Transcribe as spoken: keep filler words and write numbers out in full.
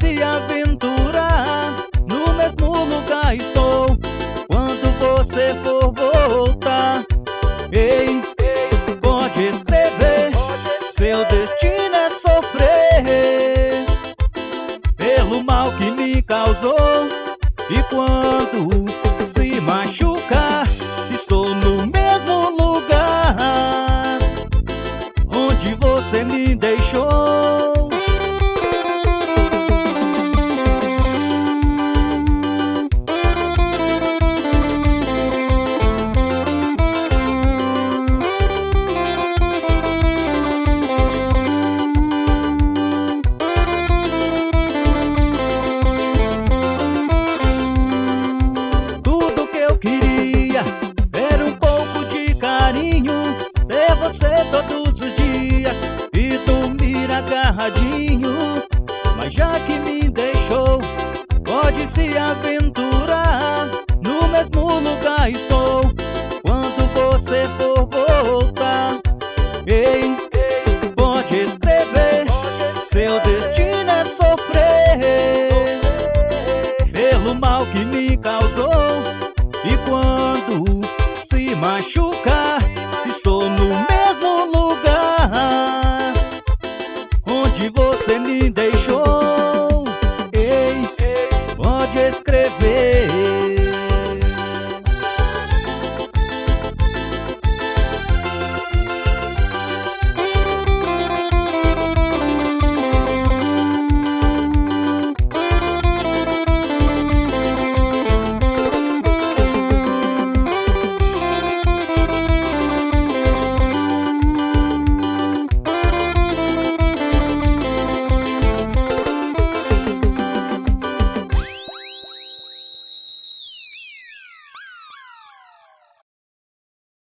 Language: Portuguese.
se aventurar, no mesmo lugar estou quando você for voltar. Ei, pode escrever, seu destino é sofrer pelo mal que me causou. E quando se machucar, estou no mesmo lugar onde você me deixou. Todos os dias e dormir agarradinho, mas já que me deixou, pode se aventurar, no mesmo lugar estou quando você for voltar. Ei, pode escrever, seu destino é sofrer pelo mal que me causou. E quando se machucar,